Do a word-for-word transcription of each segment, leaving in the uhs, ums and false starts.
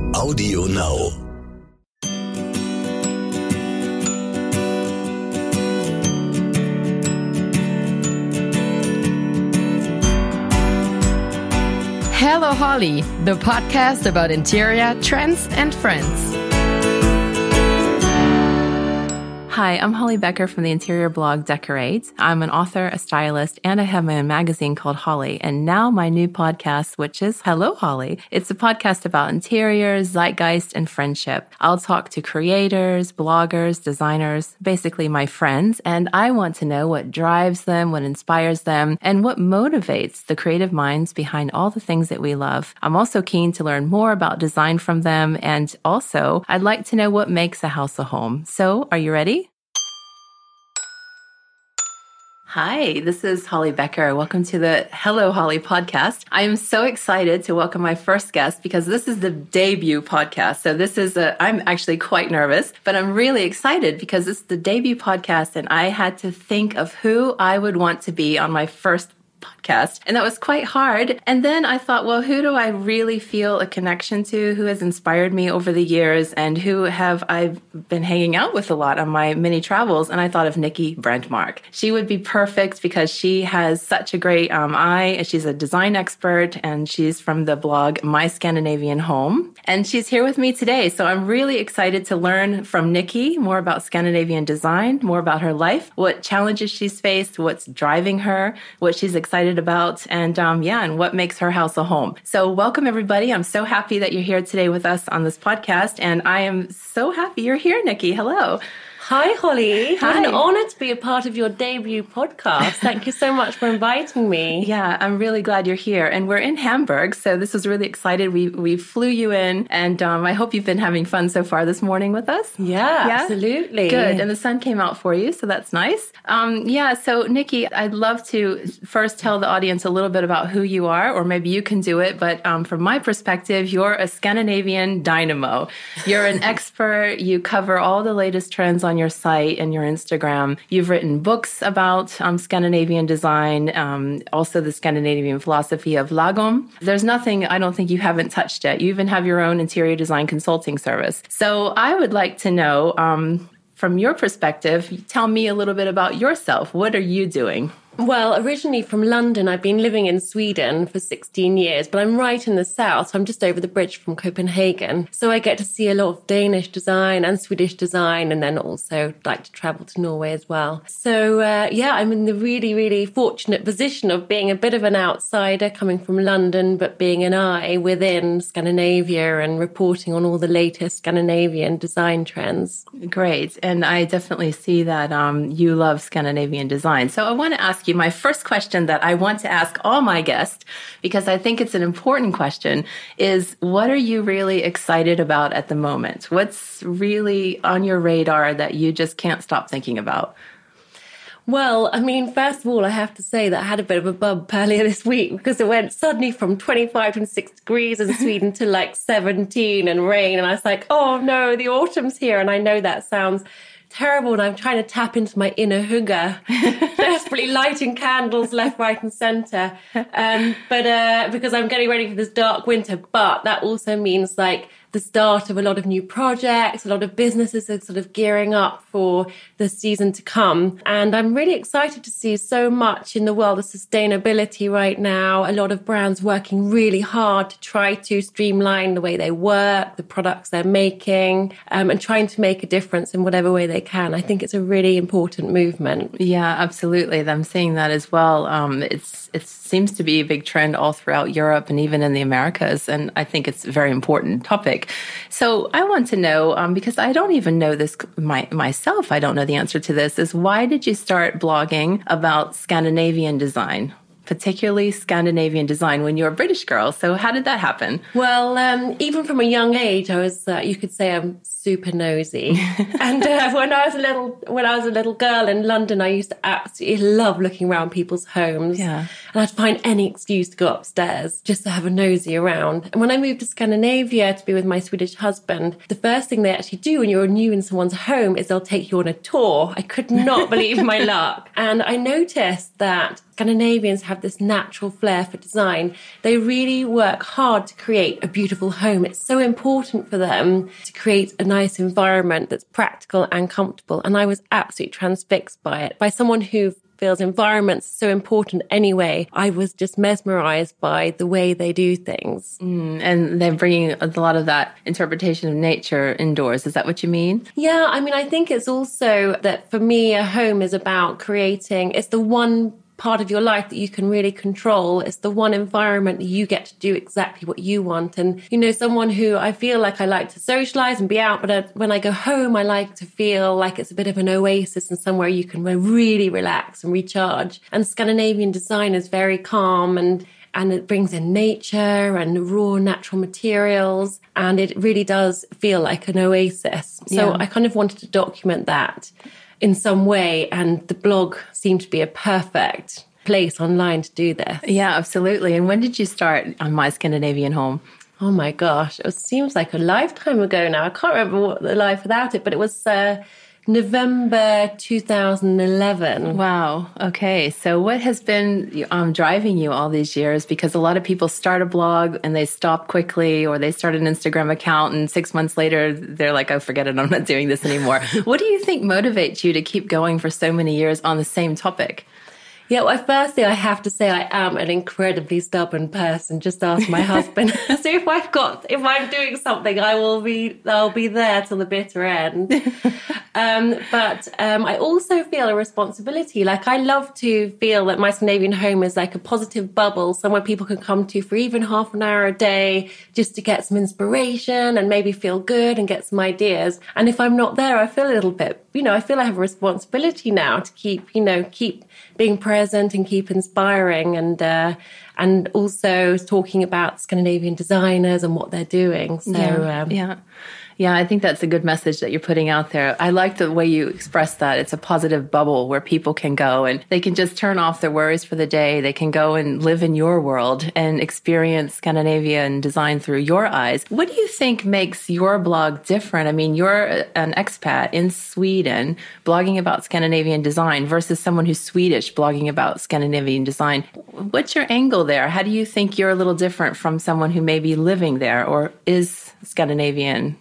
Audio Now. Hello Holly, the podcast about interior, trends, and friends. Hi, I'm Holly Becker from the interior blog Decorate. I'm an author, a stylist, and I have my own magazine called Holly. And now my new podcast, which is Hello Holly. It's a podcast about interiors, zeitgeist, and friendship. I'll talk to creators, bloggers, designers, basically my friends, and I want to know what drives them, what inspires them, and what motivates the creative minds behind all the things that we love. I'm also keen to learn more about design from them, and also I'd like to know what makes a house a home. So, are you ready? Hi, this is Holly Becker. Welcome to the Hello Holly podcast. I am so excited to welcome my first guest because this is the debut podcast. So this is a, I'm actually quite nervous, but I'm really excited because it's the debut podcast and I had to think of who I would want to be on my first podcast. And that was quite hard. And then I thought, well, who do I really feel a connection to? Who has inspired me over the years and who have I been hanging out with a lot on my mini travels? And I thought of Nikki Brandmark. She would be perfect because she has such a great um, eye. She's a design expert and she's from the blog My Scandinavian Home. And she's here with me today. So I'm really excited to learn from Nikki more about Scandinavian design, more about her life, what challenges she's faced, what's driving her, what she's excited about, and um, yeah, and what makes her house a home. So welcome, everybody. I'm so happy that you're here today with us on this podcast, and I am so happy you're here, Nikki. Hello. Hi, Holly. Hi. What an honor to be a part of your debut podcast. Thank you so much for inviting me. Yeah, I'm really glad you're here. And we're in Hamburg, so this was really excited. We we flew you in, and um, I hope you've been having fun so far this morning with us. Yeah, yeah, absolutely. Good. And the sun came out for you, so that's nice. Um, yeah, so Nikki, I'd love to first tell the audience a little bit about who you are, or maybe you can do it. But um, from my perspective, you're a Scandinavian dynamo. You're an expert. You cover all the latest trends on your site and your Instagram. You've written books about um, Scandinavian design, um, also the Scandinavian philosophy of lagom. There's nothing I don't think you haven't touched yet. You even have your own interior design consulting service. So I would like to know, um, from your perspective, tell me a little bit about yourself. What are you doing? Well, originally from London, I've been living in Sweden for sixteen years, but I'm right in the south. So I'm just over the bridge from Copenhagen. So I get to see a lot of Danish design and Swedish design, and then also like to travel to Norway as well. So uh, yeah, I'm in the really, really fortunate position of being a bit of an outsider coming from London, but being an eye within Scandinavia and reporting on all the latest Scandinavian design trends. Great. And I definitely see that um, you love Scandinavian design. So I want to ask you my first question that I want to ask all my guests, because I think it's an important question, is what are you really excited about at the moment? What's really on your radar that you just can't stop thinking about? Well, I mean, first of all, I have to say that I had a bit of a bump earlier this week because it went suddenly from twenty-five, twenty-six degrees in Sweden to like seventeen and rain. And I was like, oh no, the autumn's here. And I know that sounds terrible, and I'm trying to tap into my inner hygge, desperately lighting candles left, right and centre. Um, but uh, because I'm getting ready for this dark winter, but that also means like the start of a lot of new projects, a lot of businesses are sort of gearing up for the season to come. And I'm really excited to see so much in the world of sustainability right now. A lot of brands working really hard to try to streamline the way they work, the products they're making, um, and trying to make a difference in whatever way they can. I think it's a really important movement. Yeah, absolutely. I'm seeing that as well. Um, it's it seems to be a big trend all throughout Europe and even in the Americas. And I think it's a very important topic. So I want to know, um, because I don't even know this my, myself, I don't know the answer to this, is why did you start blogging about Scandinavian design? Particularly Scandinavian design when you're a British girl. So how did that happen? Well, um, even from a young age, I was, uh, you could say I'm super nosy. and uh, when I was a little, when I was a little girl in London, I used to absolutely love looking around people's homes. Yeah. And I'd find any excuse to go upstairs just to have a nosy around. And when I moved to Scandinavia to be with my Swedish husband, the first thing they actually do when you're new in someone's home is they'll take you on a tour. I could not believe my luck. And I noticed that Scandinavians have this natural flair for design. They really work hard to create a beautiful home. It's so important for them to create a nice environment that's practical and comfortable. And I was absolutely transfixed by it, by someone who feels environments so important anyway. I was just mesmerized by the way they do things. Mm, and they're bringing a lot of that interpretation of nature indoors. Is that what you mean? Yeah, I mean, I think it's also that for me, a home is about creating, it's the one part of your life that you can really control. It's the one environment that you get to do exactly what you want. And, you know, someone who I feel like I like to socialize and be out, but I, when I go home, I like to feel like it's a bit of an oasis and somewhere you can really relax and recharge. And Scandinavian design is very calm, and and it brings in nature and raw natural materials. And it really does feel like an oasis. So Yeah. I kind of wanted to document that in some way, and the blog seemed to be a perfect place online to do this. Yeah, absolutely. And when did you start on My Scandinavian Home? Oh my gosh, it seems like a lifetime ago now. I can't remember what the life without it, but it was uh, November two thousand eleven. Wow. Okay. So what has been um, driving you all these years? Because a lot of people start a blog and they stop quickly, or they start an Instagram account and six months later, they're like, oh, forget it. I'm not doing this anymore. What do you think motivates you to keep going for so many years on the same topic? Yeah, well, firstly, I have to say I am an incredibly stubborn person. Just ask my husband. So if I've got, if I'm doing something, I will be, I'll be there till the bitter end. um, but um, I also feel a responsibility. Like, I love to feel that My Scandinavian Home is like a positive bubble, somewhere people can come to for even half an hour a day, just to get some inspiration and maybe feel good and get some ideas. And if I'm not there, I feel a little bit, you know, I feel I have a responsibility now to keep, you know, keep being present and keep inspiring, and uh, and also talking about Scandinavian designers and what they're doing. So yeah, um, yeah. Yeah, I think that's a good message that you're putting out there. I like the way you express that. It's a positive bubble where people can go and they can just turn off their worries for the day. They can go and live in your world and experience Scandinavian design through your eyes. What do you think makes your blog different? I mean, you're an expat in Sweden blogging about Scandinavian design versus someone who's Swedish blogging about Scandinavian design. What's your angle there? How do you think you're a little different from someone who may be living there or is Scandinavian?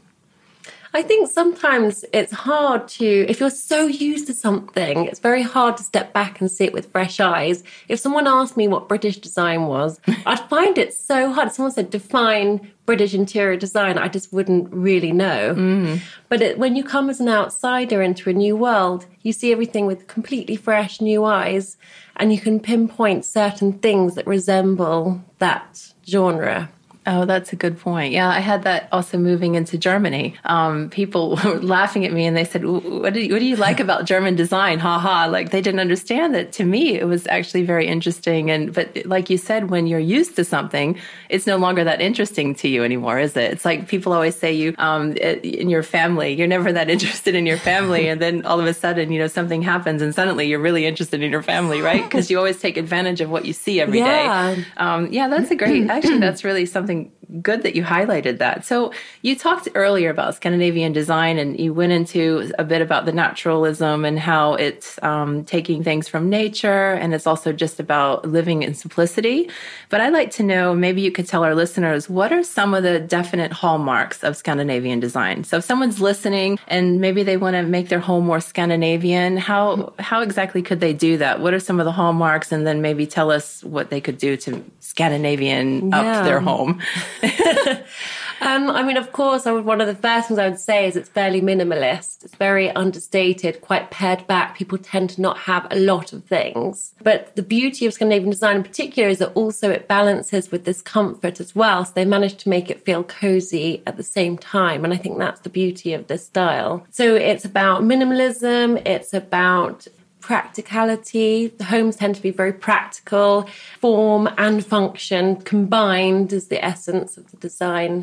I think sometimes it's hard to, if you're so used to something, it's very hard to step back and see it with fresh eyes. If someone asked me what British design was, I'd find it so hard. If someone said, define British interior design, I just wouldn't really know. Mm. But it, when you come as an outsider into a new world, you see everything with completely fresh new eyes, and you can pinpoint certain things that resemble that genre. Oh, that's a good point. Yeah, I had that also moving into Germany. Um, people were laughing at me and they said, what do you, what do you like about German design? Ha ha. Like, they didn't understand that. To me, it was actually very interesting. And but like you said, when you're used to something, it's no longer that interesting to you anymore, is it? It's like people always say you um, in your family, you're never that interested in your family. And then all of a sudden, you know, something happens and suddenly you're really interested in your family, right? Because you always take advantage of what you see every yeah. day. Um, yeah, that's a great, actually, that's really something good that you highlighted that. So you talked earlier about Scandinavian design and you went into a bit about the naturalism and how it's um, taking things from nature, and it's also just about living in simplicity. But I'd like to know, maybe you could tell our listeners, what are some of the definite hallmarks of Scandinavian design? So if someone's listening and maybe they want to make their home more Scandinavian, how how exactly could they do that? What are some of the hallmarks? And then maybe tell us what they could do to Scandinavian yeah. up their home. um, I mean, of course, I would, one of the first things I would say is it's fairly minimalist. It's very understated, quite pared back. People tend to not have a lot of things. But the beauty of Scandinavian design in particular is that also it balances with this comfort as well. So they managed to make it feel cozy at the same time. And I think that's the beauty of this style. So it's about minimalism. It's about practicality. The homes tend to be very practical. Form and function combined is the essence of the design.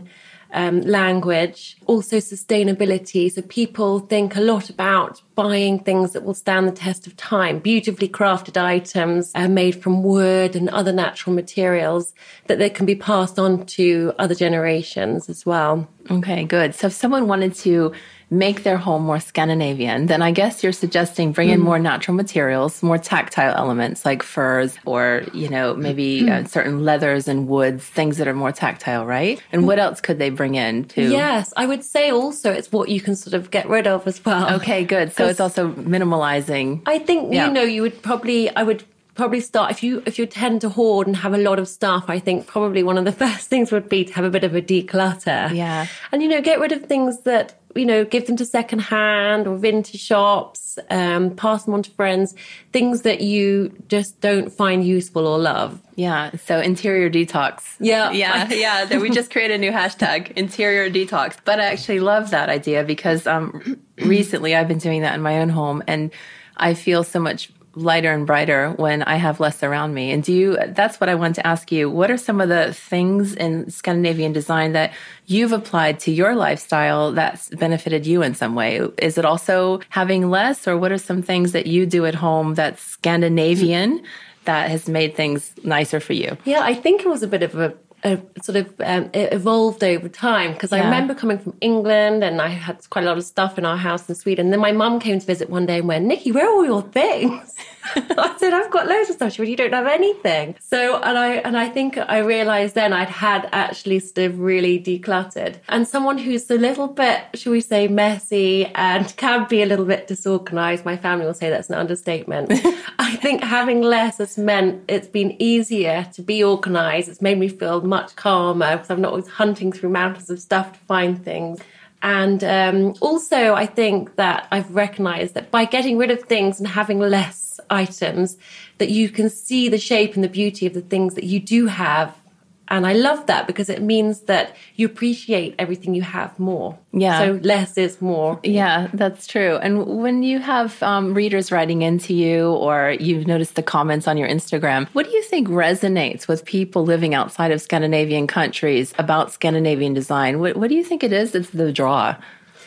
um, language, also sustainability. So people think a lot about buying things that will stand the test of time, beautifully crafted items uh, made from wood and other natural materials that they can be passed on to other generations as well. Okay, good. So if someone wanted to make their home more Scandinavian, then I guess you're suggesting bring in mm. more natural materials, more tactile elements like furs or, you know, maybe mm. uh, certain leathers and woods, things that are more tactile, right? And what else could they bring in to? Yes, I would say also it's what you can sort of get rid of as well. Okay, good. So it's also minimalizing. I think, yeah. you know, you would probably, I would probably start, if you if you tend to hoard and have a lot of stuff, I think probably one of the first things would be to have a bit of a declutter. Yeah. And, you know, get rid of things that, you know, give them to secondhand or vintage shops, um, pass them on to friends, things that you just don't find useful or love. Yeah. So interior detox. Yeah. Yeah. Yeah. That we just created a new hashtag, interior detox. But I actually love that idea because um, recently I've been doing that in my own home and I feel so much lighter and brighter when I have less around me. And do you, that's what I want to ask you. What are some of the things in Scandinavian design that you've applied to your lifestyle that's benefited you in some way? Is it also having less, or what are some things that you do at home that's Scandinavian that has made things nicer for you? Yeah, I think it was a bit of a Uh, sort of um, it evolved over time because yeah. I remember coming from England and I had quite a lot of stuff in our house in Sweden. And then my mum came to visit one day and went, "Nikki, where are all your things?" I said, "I've got loads of stuff." She went, "You don't have anything." So, and I and I think I realised then I'd had actually sort of really decluttered. And someone who's a little bit, shall we say, messy and can be a little bit disorganised, my family will say that's an understatement. I think having less has meant it's been easier to be organised. It's made me feel much calmer because I'm not always hunting through mountains of stuff to find things. And um, also, I think that I've recognised that by getting rid of things and having less items, that you can see the shape and the beauty of the things that you do have. And I love that because it means that you appreciate everything you have more. Yeah. So less is more. Yeah, that's true. And when you have um, readers writing into you or you've noticed the comments on your Instagram, what do you think resonates with people living outside of Scandinavian countries about Scandinavian design? What, what do you think it is that's the draw?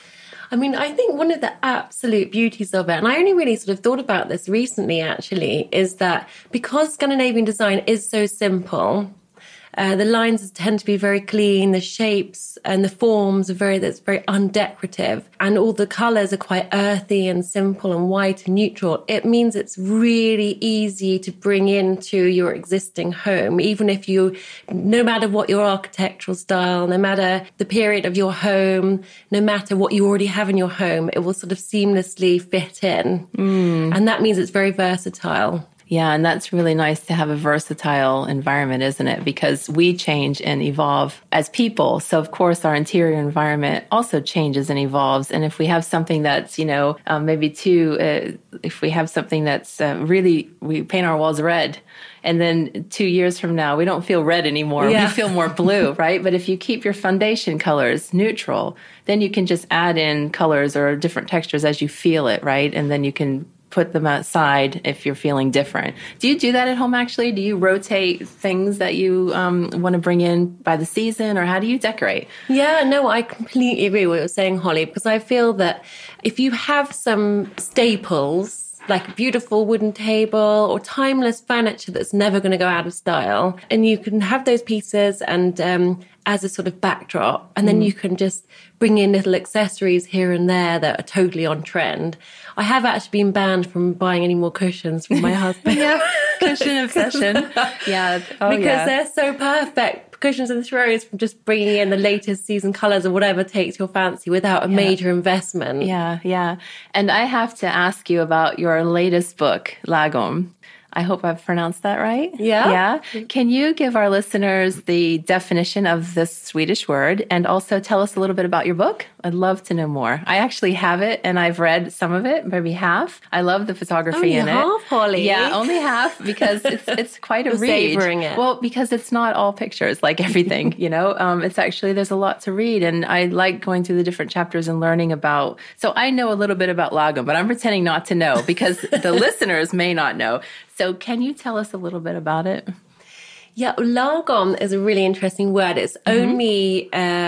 I mean, I think one of the absolute beauties of it, and I only really sort of thought about this recently actually, is that because Scandinavian design is so simple, Uh, the lines tend to be very clean. The shapes and the forms are very, that's very undecorative. And all the colours are quite earthy and simple and white and neutral. It means it's really easy to bring into your existing home, even if you, no matter what your architectural style, no matter the period of your home, no matter what you already have in your home, it will sort of seamlessly fit in. Mm. And that means it's very versatile. Yeah, and that's really nice to have a versatile environment, isn't it? Because we change and evolve as people. So, of course, our interior environment also changes and evolves. And if we have something that's, you know, um, maybe too, uh, if we have something that's uh, really, we paint our walls red, and then two years from now, we don't feel red anymore. Yeah. We feel more blue, right? But if you keep your foundation colors neutral, then you can just add in colors or different textures as you feel it, right? And then you can put them aside if you're feeling different. Do you do that at home, actually? Do you rotate things that you um, want to bring in by the season, or how do you decorate? Yeah, no, I completely agree with what you're saying, Holly, because I feel that if you have some staples, like a beautiful wooden table or timeless furniture that's never going to go out of style, and you can have those pieces and um, as a sort of backdrop, and then mm. you can just bring in little accessories here and there that are totally on trend. I have actually been banned from buying any more cushions from my husband. Yeah, cushion obsession. Yeah, oh, because yeah. they're so perfect. Cushions and throws from just bringing in the latest season colours or whatever takes your fancy without a yeah. major investment. Yeah, yeah. And I have to ask you about your latest book, Lagom. I hope I've pronounced that right. Yeah. Yeah. Can you give our listeners the definition of this Swedish word and also tell us a little bit about your book? I'd love to know more. I actually have it and I've read some of it, maybe half. I love the photography only in half, it. Holly. Yeah, only half because it's it's quite a You're read. savoring it. Well, because it's not all pictures like everything, you know. Um, it's actually, there's a lot to read, and I like going through the different chapters and learning about. So I know a little bit about Lagom, but I'm pretending not to know because the listeners may not know. So can you tell us a little bit about it? Yeah, lagom is a really interesting word. It's mm-hmm. only uh,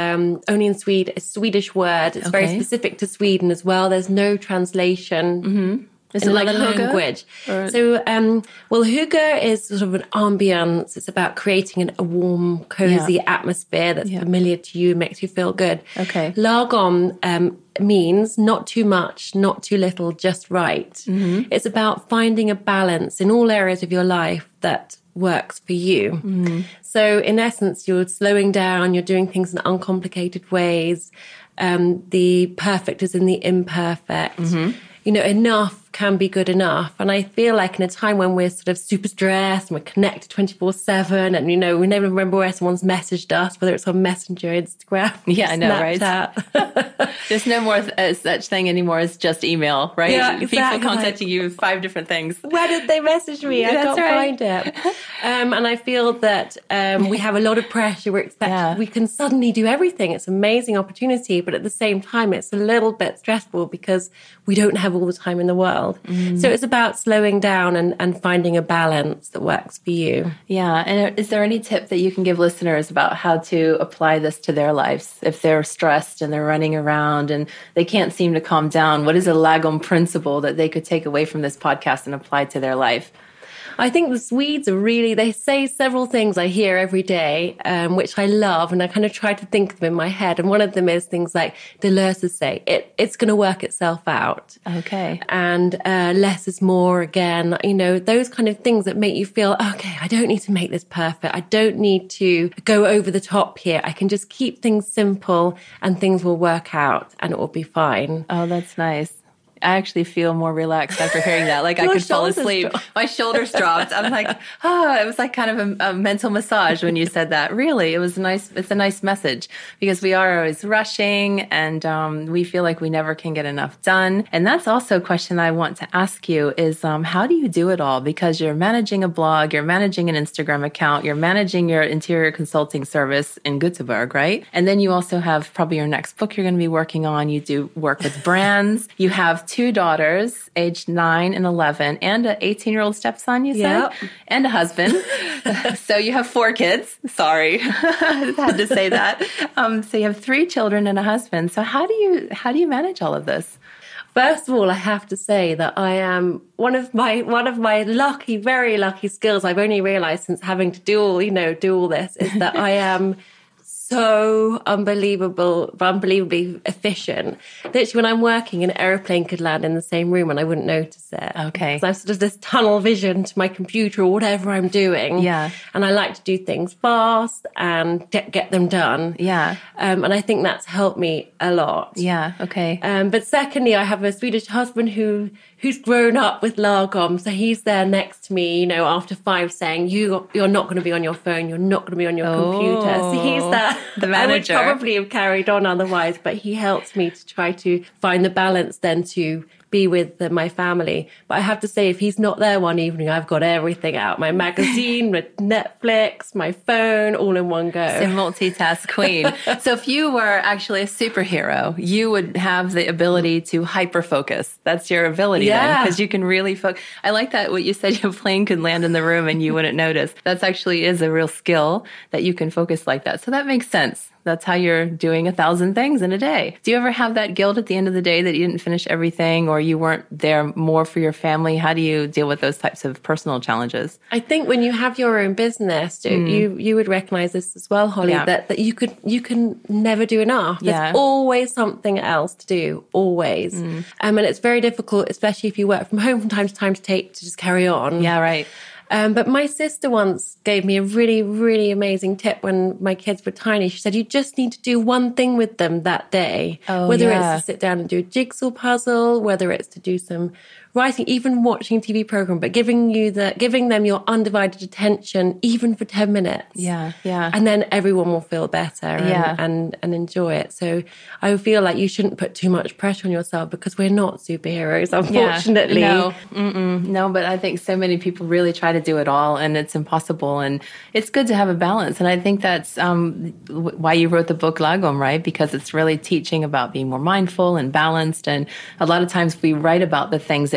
um, only in Sweden, a Swedish word. It's Okay. very specific to Sweden as well. There's no translation. Mm-hmm. Is in it like another hygge? language? Or- So, um, well, hygge is sort of an ambience. It's about creating an, a warm, cozy Yeah. atmosphere that's Yeah. familiar to you, makes you feel good. Okay. Lagom um, means not too much, not too little, just right. Mm-hmm. It's about finding a balance in all areas of your life that works for you. Mm-hmm. So, in essence, you're slowing down, you're doing things in uncomplicated ways. Um, the perfect is in the imperfect. Mm-hmm. You know, enough can be good enough. And I feel like in a time when we're sort of super stressed and we're connected twenty-four seven and, you know, we never remember where someone's messaged us, whether it's on Messenger, Instagram, Yeah, I know, right? Snapchat. There's no more th- uh, such thing anymore as just email, right? Yeah, People exactly. contacting you with five different things. Where did they message me? I That's can't right. find it. Um, and I feel that um, we have a lot of pressure. We're expected, Yeah. we can suddenly do everything. It's an amazing opportunity, but at the same time, it's a little bit stressful because we don't have all the time in the world. Mm. So it's about slowing down and, and finding a balance that works for you. Yeah. And is there any tip that you can give listeners about how to apply this to their lives? If they're stressed and they're running around and they can't seem to calm down, what is a Lagom principle that they could take away from this podcast and apply to their life? I think the Swedes are really, they say several things I hear every day, um, which I love. And I kind of try to think of them in my head. And one of them is things like, the löser say, it, it's going to work itself out. Okay. And uh, less is more again, you know, those kind of things that make you feel, okay, I don't need to make this perfect. I don't need to go over the top here. I can just keep things simple and things will work out and it will be fine. Oh, that's nice. I actually feel more relaxed after hearing that. Like I Your could fall shoulders asleep. dropped. My shoulders dropped. I'm like, oh, it was like kind of a, a mental massage when you said that. Really, it was a nice. It's a nice message because we are always rushing and um, we feel like we never can get enough done. And that's also a question I want to ask you is um, how do you do it all? Because you're managing a blog, you're managing an Instagram account, you're managing your interior consulting service in Göteborg, right? And then you also have probably your next book you're going to be working on. You do work with brands. You have two daughters, aged nine and eleven, and an eighteen-year-old stepson, you said? Yep. And a husband. So you have four kids. Sorry. I had to say that. Um, so you have three children and a husband. So how do you how do you manage all of this? First of all, I have to say that I am one of my one of my lucky, very lucky skills I've only realized since having to do all, you know, do all this is that I am so unbelievable, unbelievably efficient. Literally, when I'm working, an aeroplane could land in the same room and I wouldn't notice it. Okay. So I've sort of this tunnel vision to my computer or whatever I'm doing. Yeah. And I like to do things fast and get, get them done. Yeah. Um, and I think that's helped me a lot. Yeah. Okay. Um, but secondly, I have a Swedish husband who who's grown up with Lagom, so he's there next to me, you know, after five, saying, "You you're not going to be on your phone, you're not going to be on your Oh, computer." So he's there. the manager. I would probably have carried on otherwise, but he helps me to try to find the balance then to be with the, my family. But I have to say, if he's not there one evening, I've got everything out. My magazine, my Netflix, my phone, all in one go. So multitask queen. So if you were actually a superhero, you would have the ability to hyper focus. That's your ability then, Yeah. because you can really focus. I like that what you said, your plane could land in the room and you wouldn't notice. That's actually is a real skill that you can focus like that. So that makes sense. That's how you're doing a thousand things in a day. Do you ever have that guilt at the end of the day that you didn't finish everything or you weren't there more for your family? How do you deal with those types of personal challenges? I think when you have your own business, mm. you you would recognize this as well, Holly, Yeah. that, that you could you can never do enough. There's Yeah. always something else to do, always. Mm. Um, and it's very difficult, especially if you work from home from time to time, to take to just carry on. Yeah, right. Um, but my sister once gave me a really, really amazing tip when my kids were tiny. She said, you just need to do one thing with them that day. Oh, whether yeah. it's to sit down and do a jigsaw puzzle, whether it's to do some writing, even watching a T V program, but giving you the, giving them your undivided attention, even for ten minutes. Yeah, yeah. And then everyone will feel better and, Yeah. and, and enjoy it. So I feel like you shouldn't put too much pressure on yourself because we're not superheroes, unfortunately. Yeah, no, mm-mm, no, but I think so many people really try to do it all and it's impossible. And it's good to have a balance. And I think that's um, w- why you wrote the book Lagom, right? Because it's really teaching about being more mindful and balanced. And a lot of times we write about the things that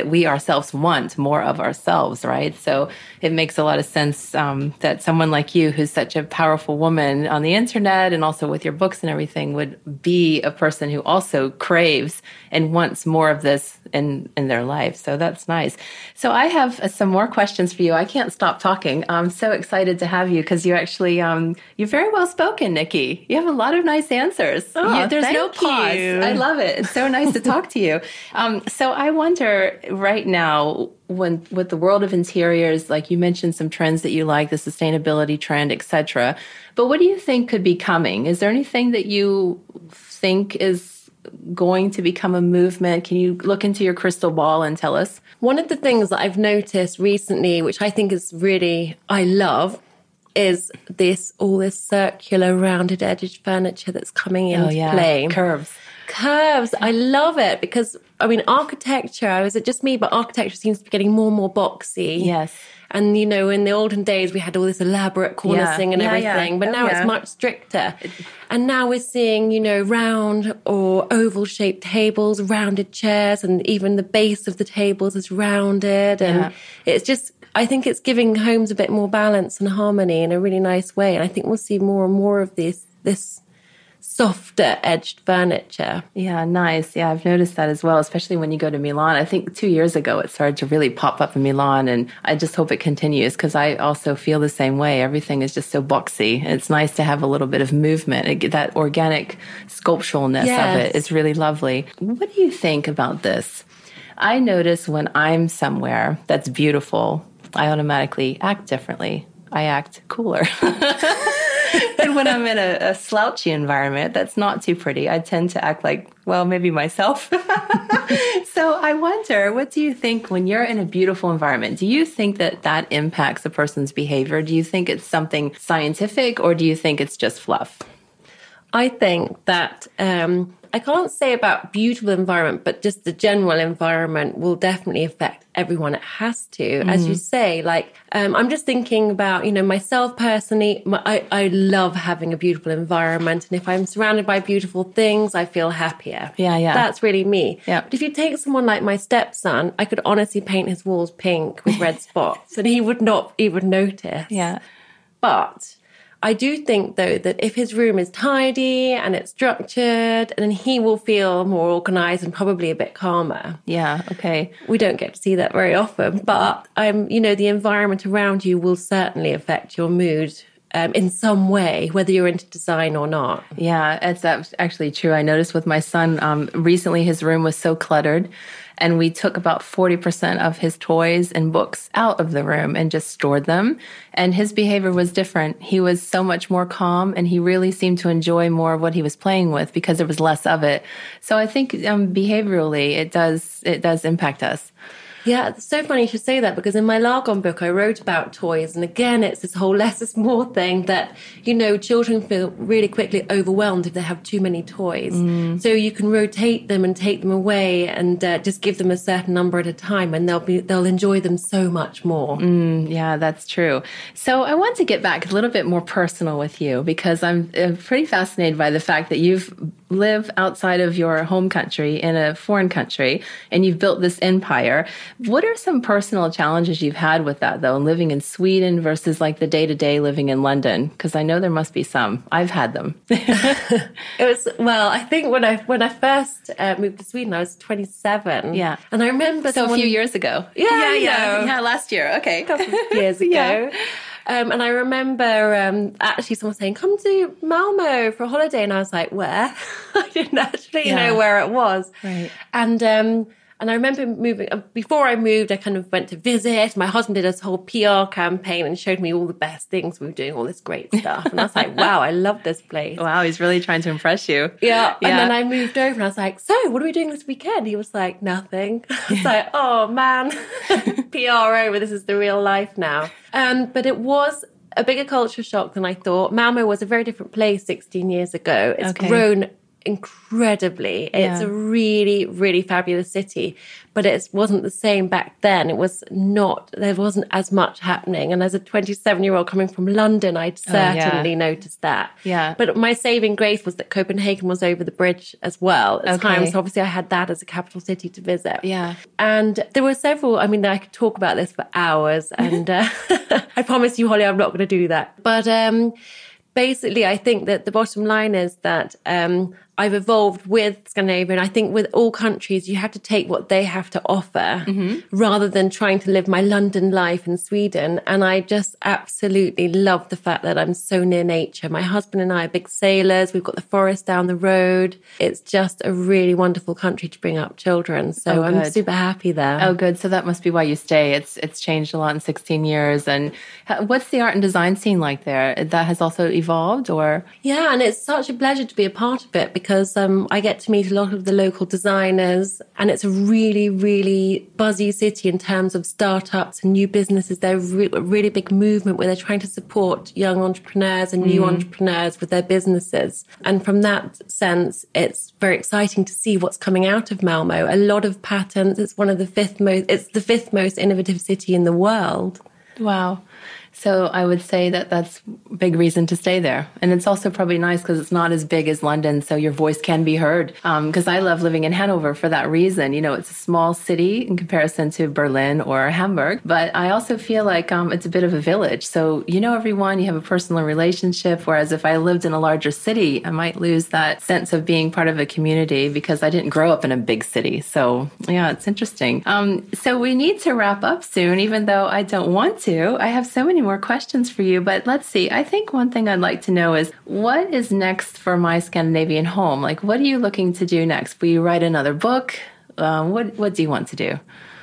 that we ourselves want more of ourselves, right? So it makes a lot of sense um, that someone like you, who's such a powerful woman on the internet and also with your books and everything, would be a person who also craves and wants more of this in, in their life. So that's nice. So I have uh, some more questions for you. I can't stop talking. I'm so excited to have you because you actually, um, you're very well spoken, Nikki. You have a lot of nice answers. Oh, you, there's no pause. you. I love it. It's so nice to talk to you. Um, so I wonder right now, when with the world of interiors, like you mentioned some trends that you like, the sustainability trend, et cetera. But what do you think could be coming? Is there anything that you think is going to become a movement? Can you look into your crystal ball and tell us? One of the things that I've noticed recently, which I think is really, I love, is this, all this circular rounded edged furniture that's coming into oh, yeah. play. Curves. Curves. I love it because, I mean, architecture, is it just me, but architecture seems to be getting more and more boxy. Yes. And, you know, in the olden days, we had all this elaborate cornicing yeah. and yeah, everything, yeah. but oh, now yeah. it's much stricter. And now we're seeing, you know, round or oval-shaped tables, rounded chairs, and even the base of the tables is rounded. And Yeah. it's just, I think it's giving homes a bit more balance and harmony in a really nice way. And I think we'll see more and more of this, this softer edged furniture. Yeah, nice. Yeah, I've noticed that as well, especially when you go to Milan. I think two years ago it started to really pop up in Milan, and I just hope it continues because I also feel the same way. Everything is just so boxy. It's nice to have a little bit of movement. It, that organic sculpturalness Yes. of it is really lovely. What do you think about this? I notice when I'm somewhere that's beautiful, I automatically act differently. I act cooler. And when I'm in a, a slouchy environment that's not too pretty, I tend to act like, well, maybe myself. So I wonder, what do you think when you're in a beautiful environment? Do you think that that impacts a person's behavior? Do you think it's something scientific, or do you think it's just fluff? I think that um, I can't say about beautiful environment, but just the general environment will definitely affect everyone. It has to, mm-hmm. as you say. Like um, I'm just thinking about, you know, myself personally. My, I I love having a beautiful environment, and if I'm surrounded by beautiful things, I feel happier. Yeah, yeah. That's really me. Yeah. But if you take someone like my stepson, I could honestly paint his walls pink with red spots, and he would not even notice. Yeah. But I do think, though, that if his room is tidy and it's structured, then he will feel more organized and probably a bit calmer. Yeah, okay. We don't get to see that very often, but, um, you know, the environment around you will certainly affect your mood um, in some way, whether you're into design or not. Yeah, it's actually true. I noticed with my son, um, recently his room was so cluttered, and we took about forty percent of his toys and books out of the room and just stored them. And his behavior was different. He was so much more calm, and he really seemed to enjoy more of what he was playing with because there was less of it. So I think um, behaviorally, it does it does impact us. Yeah, it's so funny you should say that, because in my Largon book, I wrote about toys. And again, it's this whole less is more thing that, you know, children feel really quickly overwhelmed if they have too many toys. Mm. So you can rotate them and take them away and uh, just give them a certain number at a time, and they'll be they'll enjoy them so much more. Mm, yeah, that's true. So I want to get back a little bit more personal with you, because I'm uh, pretty fascinated by the fact that you've lived outside of your home country in a foreign country, and you've built this empire. What are some personal challenges you've had with that, though, living in Sweden versus like the day-to-day living in London? Because I know there must be some. I've had them. It was, well, I think when I when I first uh, moved to Sweden, I was twenty-seven. Yeah. And I remember So someone, a few years ago. Yeah, yeah, yeah. Yeah, yeah last year. Okay. A couple of years ago. Yeah. Um, and I remember um, actually someone saying, come to Malmo for a holiday. And I was like, where? I didn't actually Yeah. know where it was. Right. And um, and I remember moving, uh, before I moved, I kind of went to visit. My husband did this whole P R campaign and showed me all the best things. We were doing all this great stuff. And I was like, wow, I love this place. Wow, he's really trying to impress you. Yeah. Yeah. And then I moved over and I was like, so what are we doing this weekend? He was like, nothing. I was like, oh man, P R over, this is the real life now. Um, but it was a bigger culture shock than I thought. Malmo was a very different place sixteen years ago. It's Okay. grown incredibly. It's Yeah. a really, really fabulous city, but it wasn't the same back then. It was not, there wasn't as much happening. And as a twenty-seven-year-old coming from London, I'd Oh, yeah. certainly noticed that. Yeah. But my saving grace was that Copenhagen was over the bridge as well at Okay. times. So obviously I had that as a capital city to visit. Yeah. And there were several, I mean, I could talk about this for hours. And uh, I promise you, Holly, I'm not going to do that. But um, basically, I think that the bottom line is that um, I've evolved with Scandinavia. And I think with all countries, you have to take what they have to offer mm-hmm. rather than trying to live my London life in Sweden. And I just absolutely love the fact that I'm so near nature. My husband and I are big sailors. We've got the forest down the road. It's just a really wonderful country to bring up children. So Oh, I'm good. super happy there. Oh, good. So that must be why you stay. It's it's changed a lot in sixteen years. And how- what's the art and design scene like there? That has also evolved, or? Yeah, and it's such a pleasure to be a part of it because um, I get to meet a lot of the local designers, and it's a really, really buzzy city in terms of startups and new businesses. There's re- a really big movement where they're trying to support young entrepreneurs and new mm. entrepreneurs with their businesses. And from that sense, it's very exciting to see what's coming out of Malmo. A lot of patents. It's one of the fifth most, it's the fifth most innovative city in the world. Wow. So I would say that that's a big reason to stay there. And it's also probably nice because it's not as big as London, so your voice can be heard. Because um, I love living in Hanover for that reason. You know, it's a small city in comparison to Berlin or Hamburg. But I also feel like um, it's a bit of a village. So you know everyone, you have a personal relationship. Whereas if I lived in a larger city, I might lose that sense of being part of a community because I didn't grow up in a big city. So yeah, it's interesting. Um, so we need to wrap up soon, even though I don't want to. I have so many more questions for you, but let's see. I think one thing I'd like to know is what is next for My Scandinavian Home? Like, what are you looking to do next? Will you write another book? Um, what What do you want to do?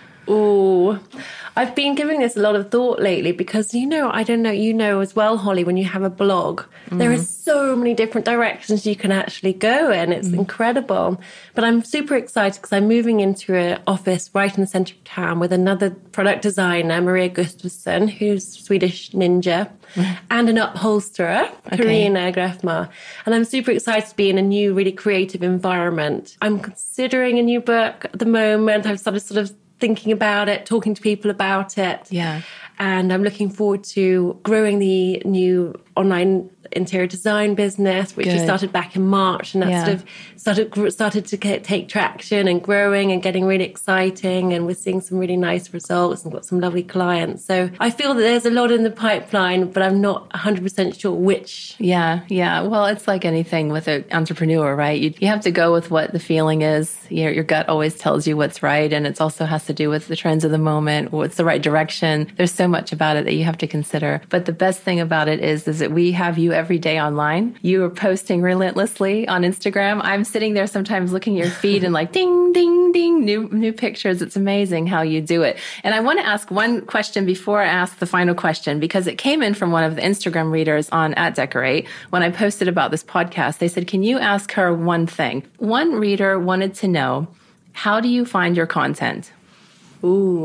Oh, I've been giving this a lot of thought lately because, you know, I don't know, you know as well, Holly, when you have a blog, mm. there are so many different directions you can actually go in. It's mm. incredible. But I'm super excited because I'm moving into an office right in the centre of town with another product designer, Maria Gustafsson, who's Swedish ninja, mm. and an upholsterer, okay. Karina Grefmar. And I'm super excited to be in a new, really creative environment. I'm considering a new book at the moment. I've started sort of thinking about it, talking to people about it. Yeah. And I'm looking forward to growing the new online interior design business, which we started back in March. And that yeah. sort of started, started to get, take traction and growing and getting really exciting. And we're seeing some really nice results and got some lovely clients. So I feel that there's a lot in the pipeline, but I'm not one hundred percent sure which. Yeah, yeah. Well, it's like anything with an entrepreneur, right? You, you have to go with what the feeling is. Your, your gut always tells you what's right. And it also has to do with the trends of the moment, what's the right direction. There's so much about it that you have to consider. But the best thing about it is, is that we have you every day online. You are posting relentlessly on Instagram. I'm sitting there sometimes looking at your feed and like ding, ding, ding, new new pictures. It's amazing how you do it. And I want to ask one question before I ask the final question, because it came in from one of the Instagram readers on at Decorate when I posted about this podcast. They said, can you ask her one thing? One reader wanted to know, how do you find your content? Ooh.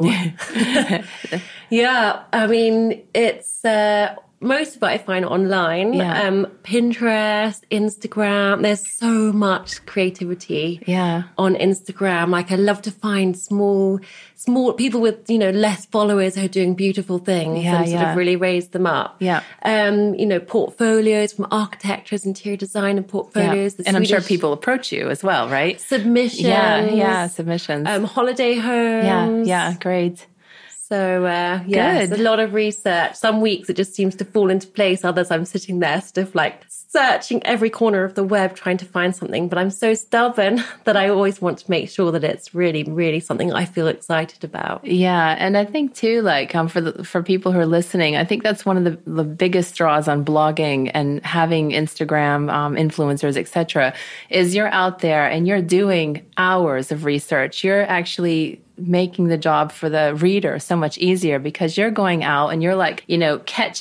Yeah, I mean, it's uh, most of it I find online. Yeah. Um, Pinterest, Instagram. There's so much creativity yeah. on Instagram. Like, I love to find small, small people with, you know, less followers who are doing beautiful things yeah, and sort yeah. of really raise them up. Yeah. Um, you know, portfolios from architectures, interior design and portfolios. Yeah. And Swedish I'm sure people approach you as well, right? Submissions. Yeah, yeah, submissions. Um, holiday homes. Yeah, yeah, great. So, uh, yeah, Good. it's a lot of research. Some weeks it just seems to fall into place. Others I'm sitting there sort of like searching every corner of the web trying to find something. But I'm so stubborn that I always want to make sure that it's really, really something I feel excited about. Yeah. And I think too, like um, for the, for people who are listening, I think that's one of the, the biggest draws on blogging and having Instagram um, influencers, et cetera, is you're out there and you're doing hours of research. You're actually making the job for the reader so much easier because you're going out and you're like, you know, catching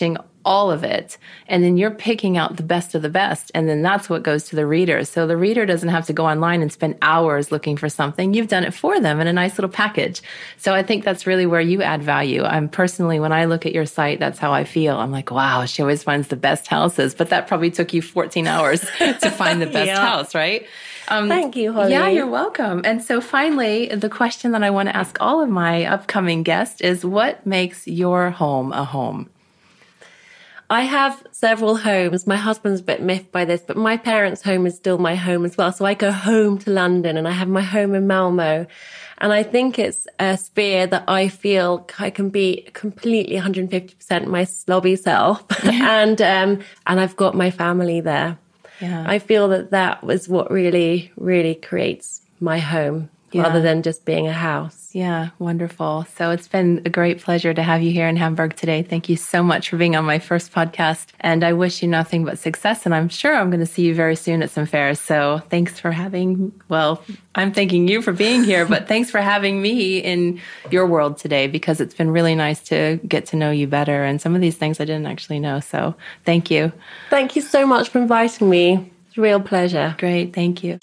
all of it. And then you're picking out the best of the best. And then that's what goes to the reader. So the reader doesn't have to go online and spend hours looking for something. You've done it for them in a nice little package. So I think that's really where you add value. I'm personally, when I look at your site, that's how I feel. I'm like, wow, she always finds the best houses. But that probably took you fourteen hours to find the best yeah. house, right? Um, Thank you, Holly. Yeah, you're welcome. And so finally, the question that I want to ask all of my upcoming guests is, what makes your home a home? I have several homes. My husband's a bit miffed by this, but my parents' home is still my home as well. So I go home to London and I have my home in Malmo. And I think it's a sphere that I feel I can be completely one hundred fifty percent my slobby self. and, um, and I've got my family there. Yeah. I feel that that was what really, really creates my home yeah. rather than just being a house. Yeah, wonderful. So it's been a great pleasure to have you here in Hamburg today. Thank you so much for being on my first podcast. And I wish you nothing but success. And I'm sure I'm going to see you very soon at some fairs. So thanks for having, well, I'm thanking you for being here, but thanks for having me in your world today, because it's been really nice to get to know you better. And some of these things I didn't actually know. So thank you. Thank you so much for inviting me. It's a real pleasure. Great. Thank you.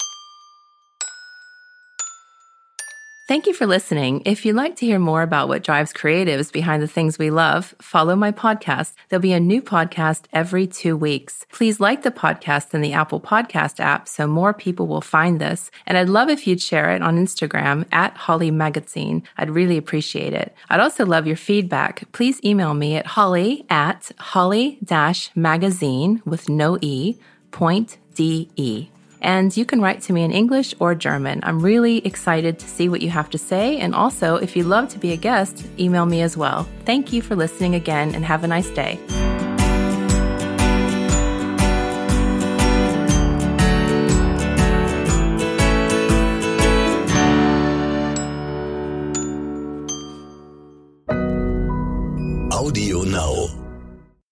Thank you for listening. If you'd like to hear more about what drives creatives behind the things we love, follow my podcast. There'll be a new podcast every two weeks. Please like the podcast in the Apple Podcast app so more people will find this. And I'd love if you'd share it on Instagram at Holly Magazine. I'd really appreciate it. I'd also love your feedback. Please email me at holly at holly-magazine with no E, point D-E. And you can write to me in English or German. I'm really excited to see what you have to say. And also, if you'd love to be a guest, email me as well. Thank you for listening again and have a nice day.